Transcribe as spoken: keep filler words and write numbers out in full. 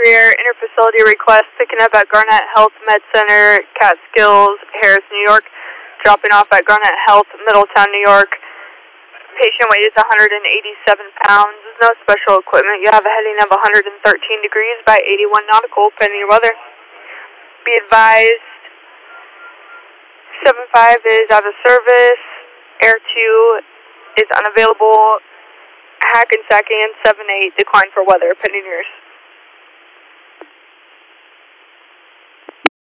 Air interfacility request picking up at Garnett Health Med Center, Catskills, Harris, New York. Dropping off at Garnett Health, Middletown, New York. Patient weight is one hundred eighty-seven pounds. No special equipment. You have a heading of one hundred thirteen degrees by eighty-one nautical, pending your weather. Be advised, seven five is out of service. Air two is unavailable. Hackensack and seven eight decline for weather, pending yours.